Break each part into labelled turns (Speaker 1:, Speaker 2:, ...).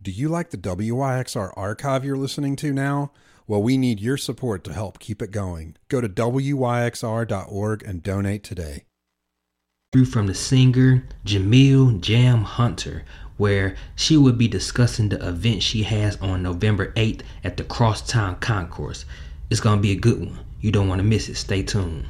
Speaker 1: Do you like the WYXR archive you're listening to now? Well, we need your support to help keep it going. Go to WYXR.org and donate today.
Speaker 2: From the singer Jamil Jam Hunter, where she will be discussing the event she has on November 8th at the Crosstown Concourse. It's going to be a good one. You don't want to miss it. Stay tuned.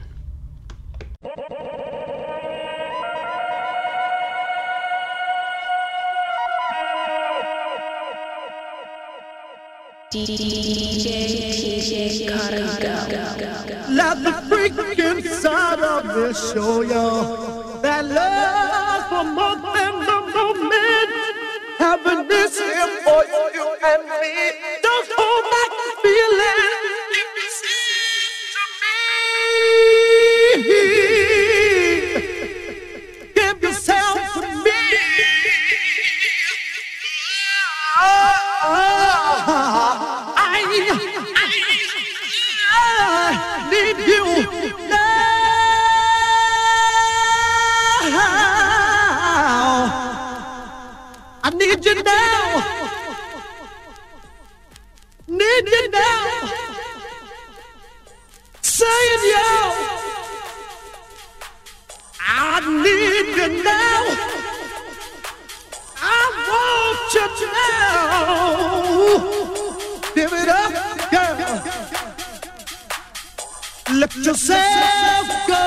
Speaker 3: DJ Cargo.
Speaker 4: Let the freak inside of me show you that love for more than the moment. Having this here for you and me. Don't hold back the feeling. Give yourself to me. I need you now. I need you now. Need you now. Saying yo. I need you now. I want you now. Give it up, girl. Let yourself go.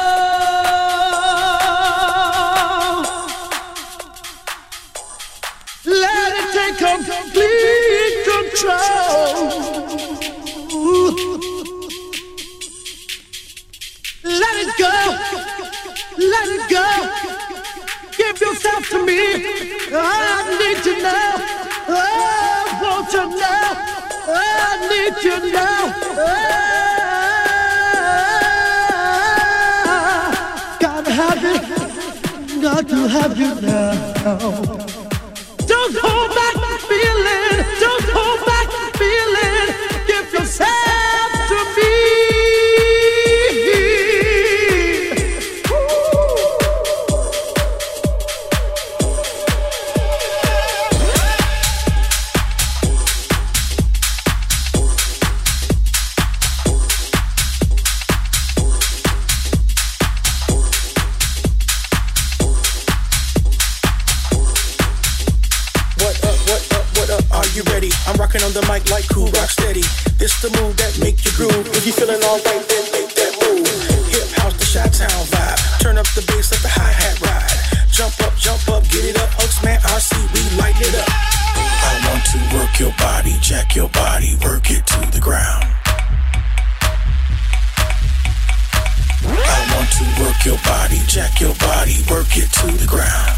Speaker 4: Let it take complete control. Let it go. Let it go. Give yourself to me. I need you now. I want you now. I need you now. Gotta have it. Got to have you now. Don't hold back the feeling. Don't hold back the feeling. Give yourself to me.
Speaker 5: I'm rocking on the mic like cool, rock steady. This the move that make you groove. If you feeling alright, then make that move. Hip house, the Chi-Town vibe. Turn up the bass, let the hi-hat ride. Jump up, get it up. Hooks, man, RC, we light it up. I want to work your body, jack your body, work it to the ground. I want to work your body, jack your body, work it to the ground.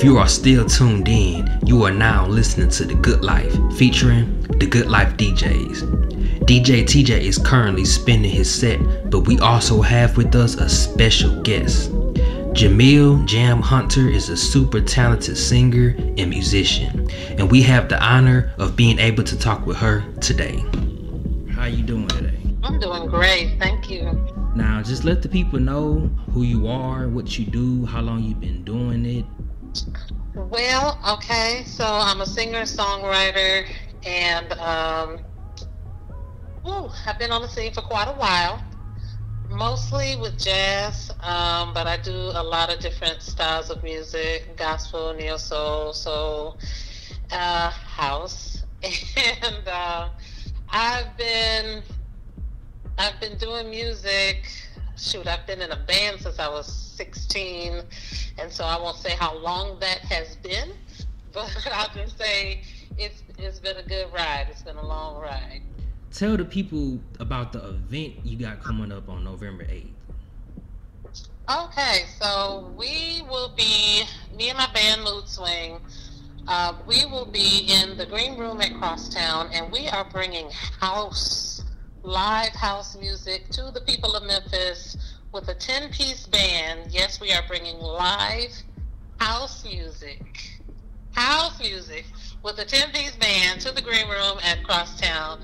Speaker 2: If you are still tuned in, you are now listening to The Good Life, featuring The Good Life DJs. DJ TJ is currently spinning his set, but we also have with us a special guest. Jamil Jam Hunter is a super talented singer and musician, and we have the honor of being able to talk with her today. How you doing today?
Speaker 3: I'm doing great, thank you.
Speaker 2: Now, just let the people know who you are, what you do, how long you've been doing it.
Speaker 3: Well, okay, so I'm a singer-songwriter, and I've been on the scene for quite a while, mostly with jazz, but I do a lot of different styles of music: gospel, neo-soul, soul, house, and I've been doing music. Shoot, I've been in a band since I was 16, and so I won't say how long that has been, but I'll just say it's been a good ride. It's been a long ride.
Speaker 2: Tell the people about the event you got coming up on November 8th.
Speaker 3: Okay, so me and my band Mood Swing, we will be in the Green Room at Crosstown, and we are bringing live house music to the people of Memphis with a 10-piece band. Yes, we are bringing live house music with a 10-piece band to the Green Room at Crosstown.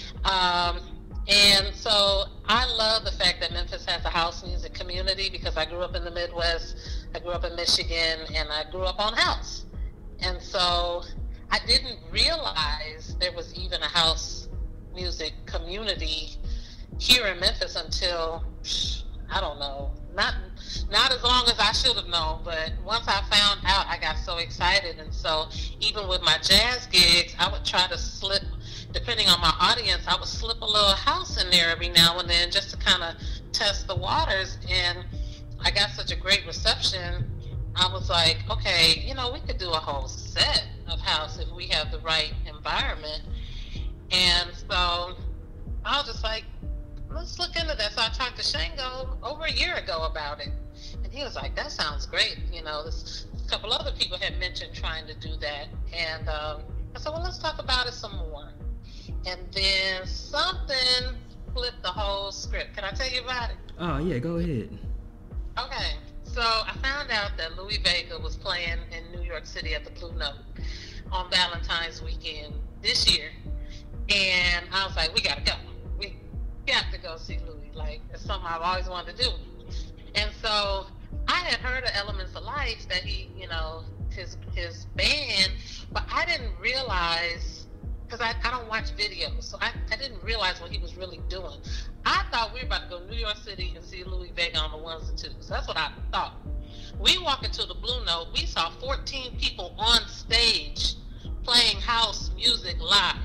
Speaker 3: And so I love the fact that Memphis has a house music community, because I grew up in the Midwest, I grew up in Michigan, and I grew up on house. And so I didn't realize there was even a house music community here in Memphis until, I don't know, not as long as I should have known, but once I found out, I got so excited. And so even with my jazz gigs, I would try to slip, depending on my audience, I would slip a little house in there every now and then just to kind of test the waters. And I got such a great reception, I was like, okay, we could do a whole set of house if we have the right environment. And so I was just like, let's look into that. So I talked to Shango over a year ago about it. And he was like, that sounds great. This, a couple other people had mentioned trying to do that. And I said, well, let's talk about it some more. And then something flipped the whole script. Can I tell you about it?
Speaker 2: Oh, yeah, go ahead.
Speaker 3: Okay. So I found out that Louie Vega was playing in New York City at the Blue Note on Valentine's weekend this year. And I was like, we gotta go. We got to go see Louie. Like, it's something I've always wanted to do. And so I had heard of Elements of Life, that he, his band, but I didn't realize, because I don't watch videos, so I didn't realize what he was really doing. I thought we were about to go to New York City and see Louie Vega on the ones and twos. That's what I thought. We walked into the Blue Note, we saw 14 people on stage playing house music live.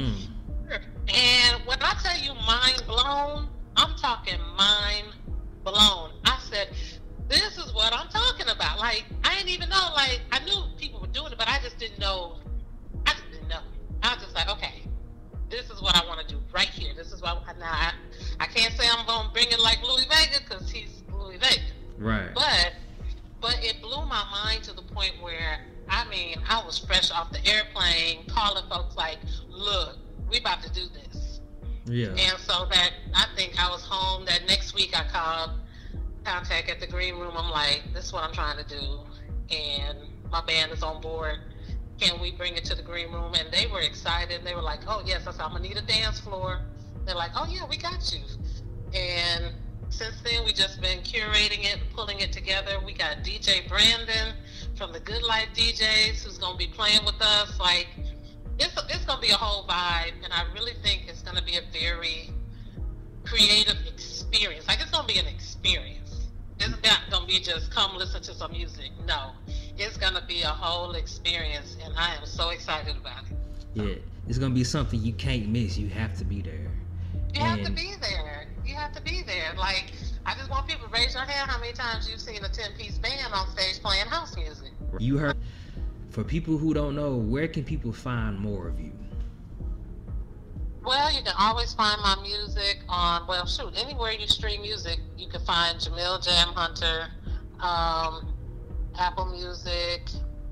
Speaker 3: And when I tell you mind blown, I'm talking mind blown. I said, this is what I'm talking about. Like, I didn't even know, like, I knew people were doing it, but I just didn't know. I was just like, okay, this is what I want to do right here. This is what, now I can't say I'm going to bring it like Louie Vega, because he's Louie Vega.
Speaker 2: Right.
Speaker 3: But it blew my mind to the point where, I was fresh off the airplane calling folks like, look, we about to do this. Yeah. And so that, I think I was home that next week. I called Contact at the Green Room. I'm like, this is what I'm trying to do, and my band is on board. Can we bring it to the Green Room? And they were excited. They were like, oh yes. I said, I'm gonna need a dance floor. They're like, oh yeah, we got you. And since then, we just been curating it, pulling it together. We got DJ Brandon from the Good Life DJs, who's gonna be playing with us. Like, it's going to be a whole vibe, and I really think it's going to be a very creative experience. Like, it's going to be an experience. It's not going to be just come listen to some music. No, it's going to be a whole experience, and I am so excited about it.
Speaker 2: Yeah, it's going to be something you can't miss. You have to be there.
Speaker 3: You have to be there. Like, I just want people to raise your hand how many times you've seen a 10-piece band on stage playing house music.
Speaker 2: You heard. For people who don't know, where can people find more of you?
Speaker 3: Well, you can always find my music on, anywhere you stream music, you can find Jamil Jam Hunter, Apple Music,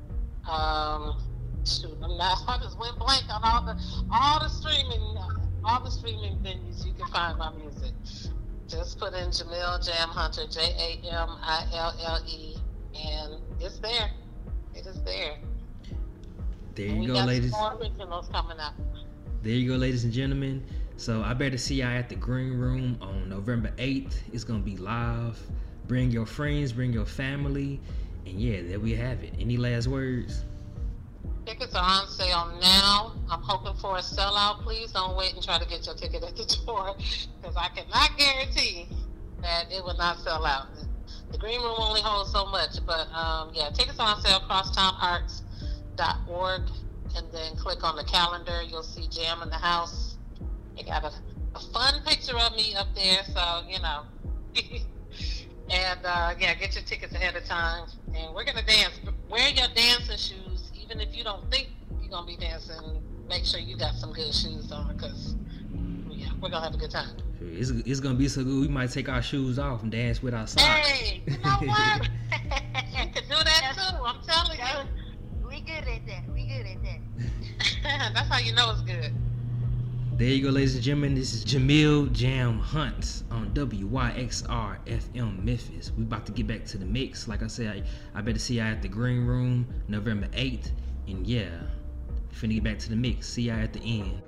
Speaker 3: Shoot, I just went blank on all the streaming venues you can find my music. Just put in Jamille Jam Hunter, Jamille, and it's there. It is there.
Speaker 2: There you go, ladies.
Speaker 3: More originals coming up.
Speaker 2: There you go, ladies and gentlemen. So I better see y'all at the Green Room on November 8th. It's gonna be live. Bring your friends, bring your family, and yeah, there we have it. Any last words?
Speaker 3: Tickets are on sale now. I'm hoping for a sellout. Please don't wait and try to get your ticket at the door, because I cannot guarantee that it will not sell out. The Green Room only holds so much, but yeah, tickets are on sale, crosstownarts.org, and then click on the calendar. You'll see Jam in the House. They got a fun picture of me up there, so, you know. And yeah, get your tickets ahead of time. And we're going to dance. Wear your dancing shoes. Even if you don't think you're going to be dancing, make sure you got some good shoes on, because yeah, we're going to have a good time.
Speaker 2: It's going to be so good, we might take our shoes off and dance with our socks.
Speaker 3: Hey, you know what? You can do that too, I'm telling you.
Speaker 6: We good at that.
Speaker 3: That's how you know it's good.
Speaker 2: There you go, ladies and gentlemen. This is Jamille Jam Hunt on WYXR FM Memphis. We about to get back to the mix. Like I said, I better see y'all at the Green Room November 8th. And yeah, finna get back to the mix. See y'all at the end.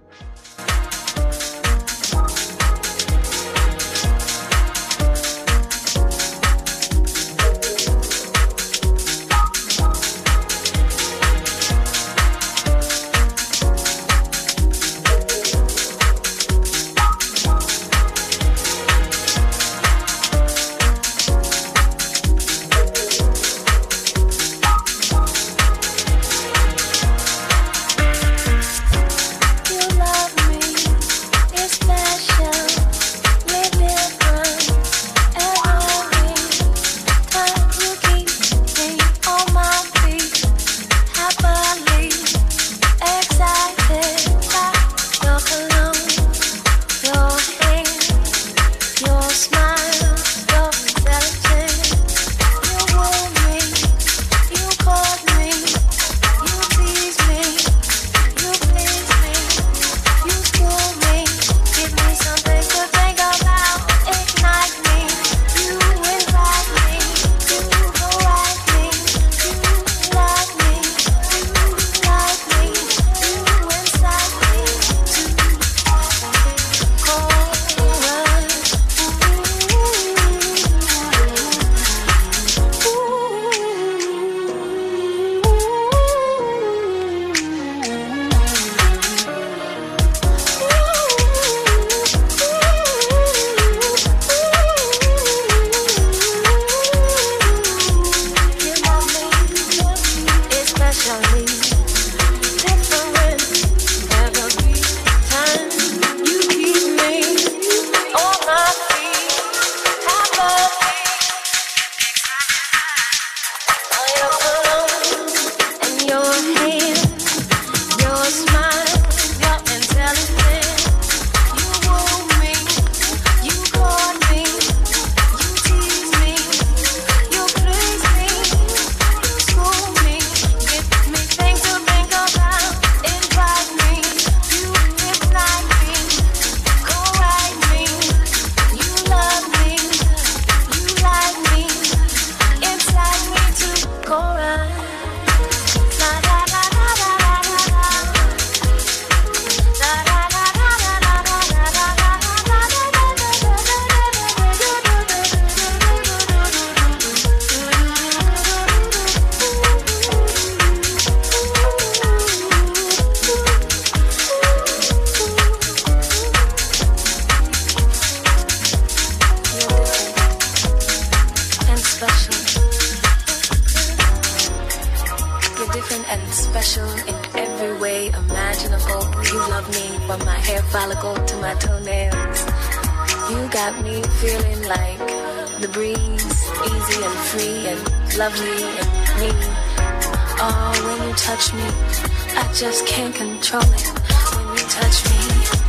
Speaker 7: Just can't control it. When you touch me,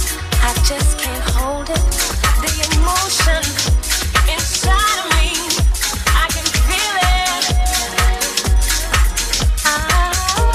Speaker 7: I just can't hold it. The emotion inside of me, I can feel it.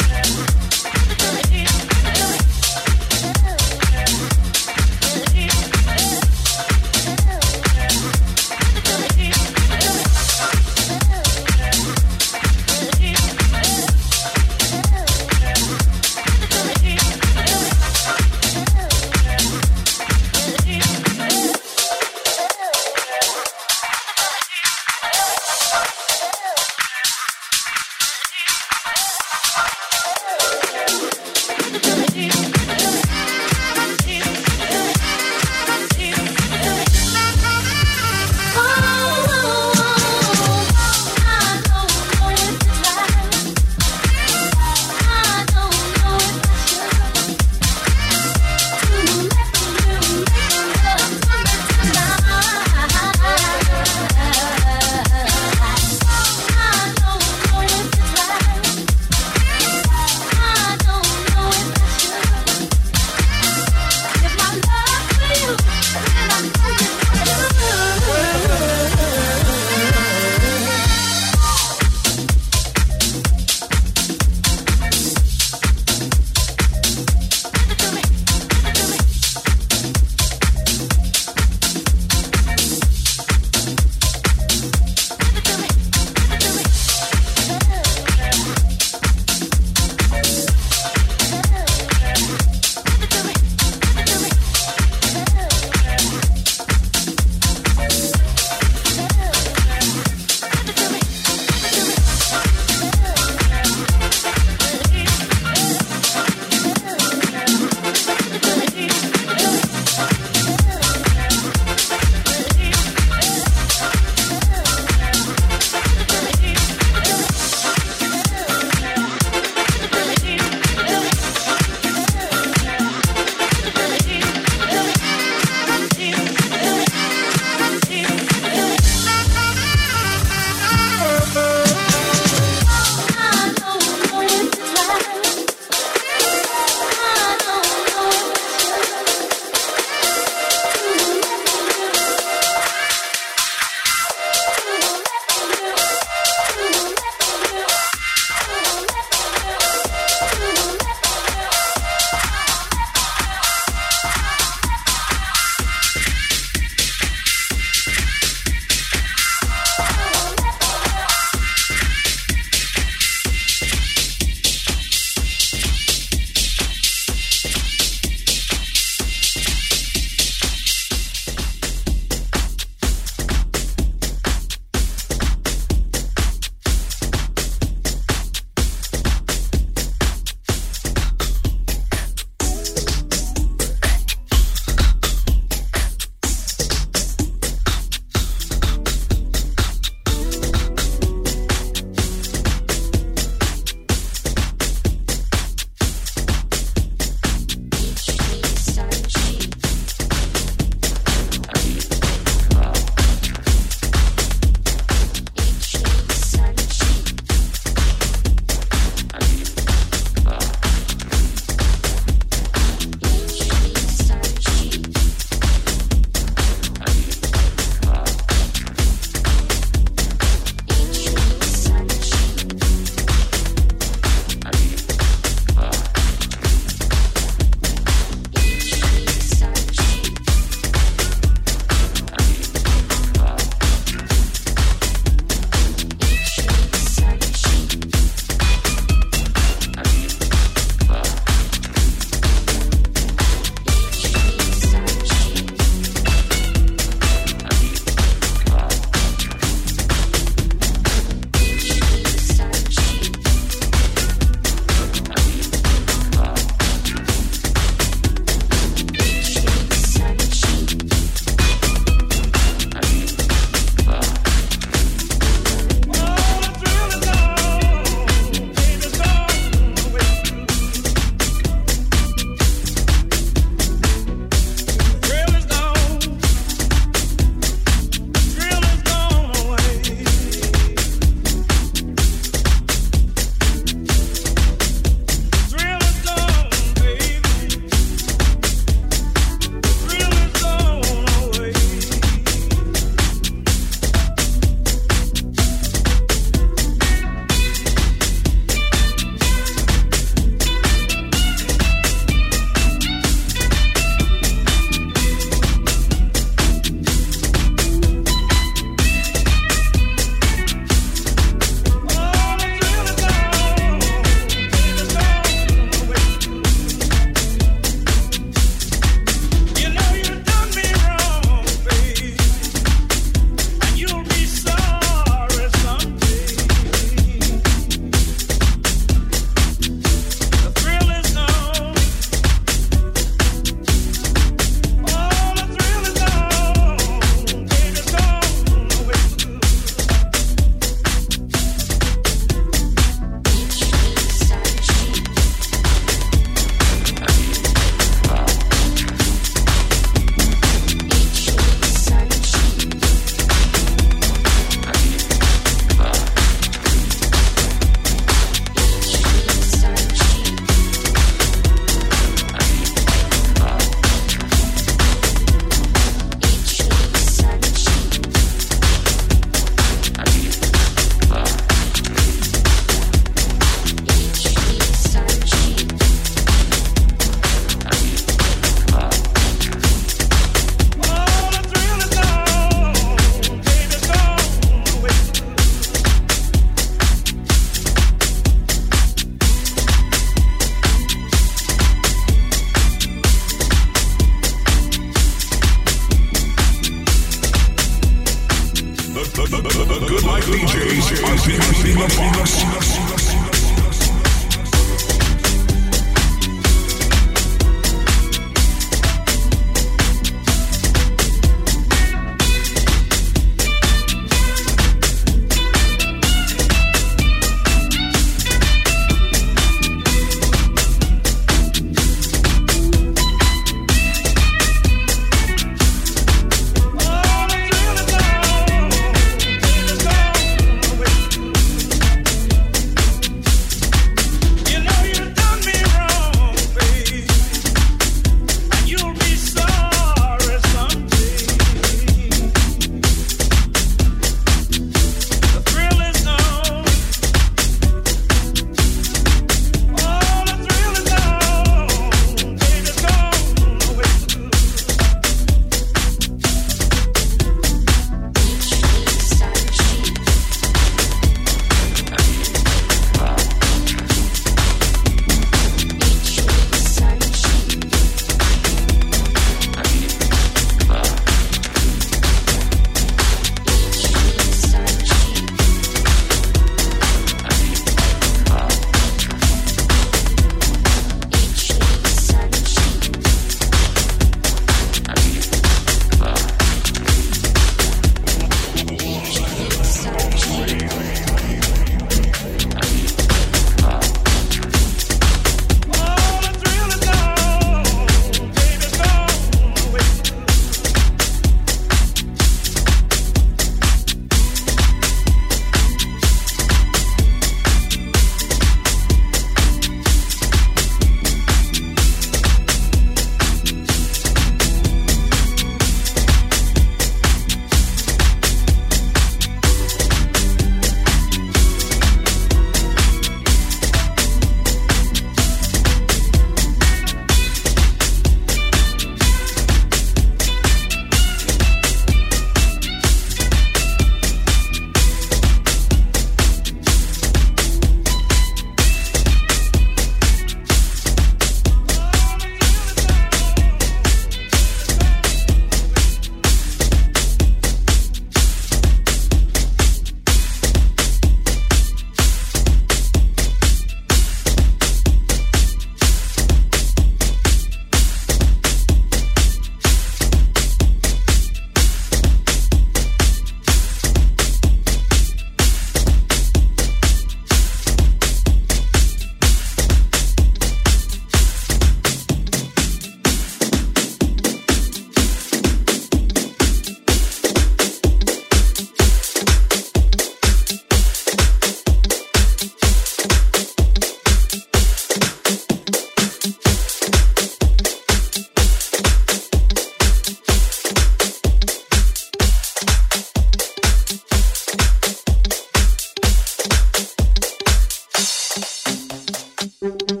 Speaker 4: Thank you.